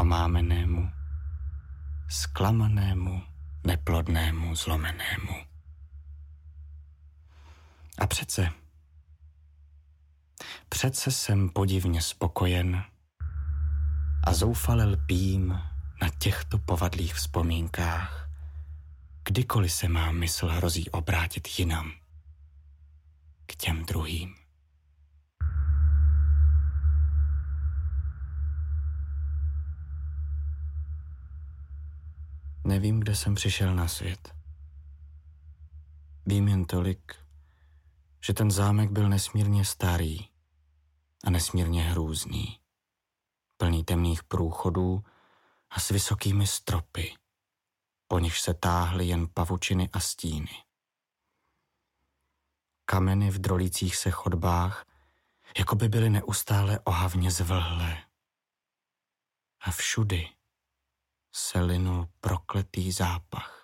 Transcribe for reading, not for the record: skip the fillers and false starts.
omámenému, zklamanému, neplodnému, zlomenému. A přece jsem podivně spokojen a zoufale lpím na těchto povadlých vzpomínkách, kdykoliv se má mysl hrozí obrátit jinam, k těm druhým. Nevím, kde jsem přišel na svět. Vím jen tolik, že ten zámek byl nesmírně starý a nesmírně hrůzný, plný temných průchodů a s vysokými stropy, po nichž se táhly jen pavučiny a stíny. Kameny v drolících se chodbách jako by byly neustále ohavně zvlhlé. A všudy se linul prokletý zápach.